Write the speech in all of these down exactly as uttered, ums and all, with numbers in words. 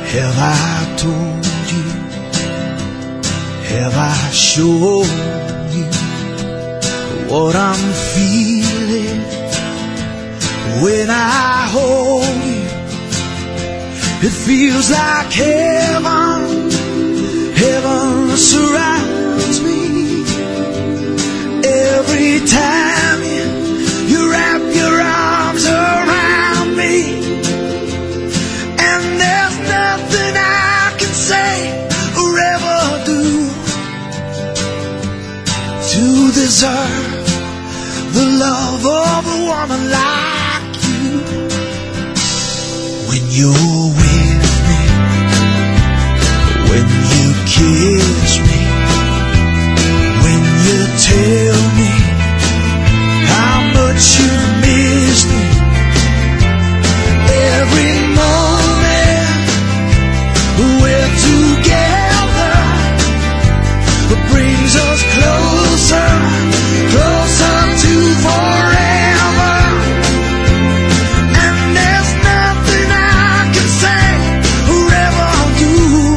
Have I told you? Have I shown you what I'm feeling when I hold you? It feels like heaven, heaven surrounds me. Every time you, you wrap your arms around me. And there's nothing I can say or ever do to deserve the love of a woman like you. When you're with me, when you kiss me, when you tell me how much you miss me, every moment we're together brings us closer, closer to forever. And there's nothing I can say or ever do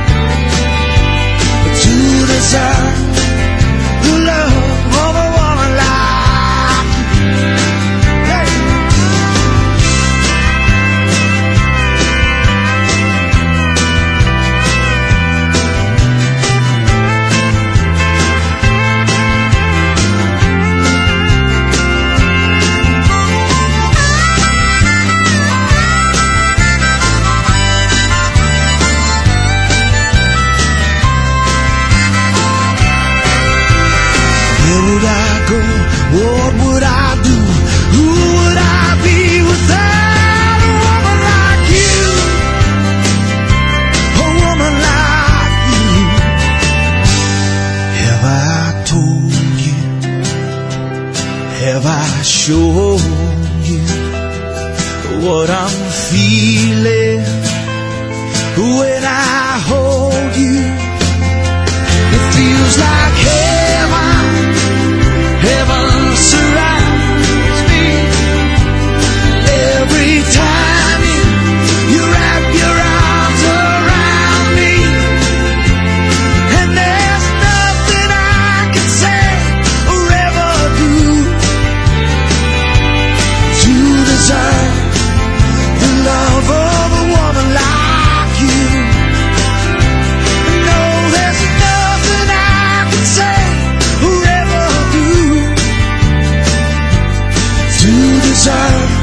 to deserve the love of a woman like you. Hey. Where would I go? What would I do? Who would I be without a woman like you? A woman like you. Have I told you? Have I shown you what I'm feeling when I hold you? It feels like heaven, heaven surrounds me. Every time you, you wrap your arms around me. And there's nothing I can say or ever do to deserve the love of a woman like you. No, there's nothing I can say or ever do to deserve